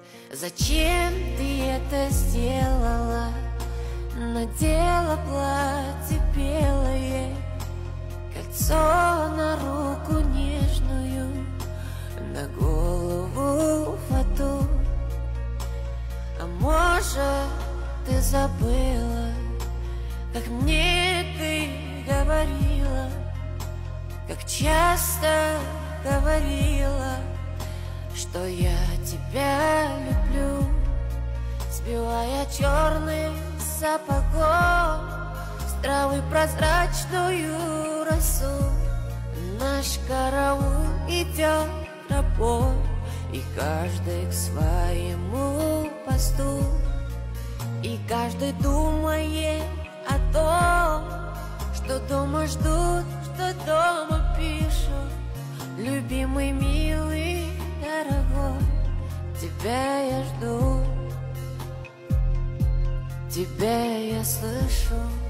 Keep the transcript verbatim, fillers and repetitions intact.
Зачем ты это сделала? Надела платье белое, кольцо на руку нежную, на голову фату. А может, ты забыла, как мне ты говорила, как часто говорила, что я тебя люблю, сбивая черным сапогом с травы прозрачную росу. Наш караул идет тропой, и каждый к своему посту, и каждый думает о том, что дома ждут, что дома пишут. Любимый, милый, дорогой, тебя я жду, тебя я слышу.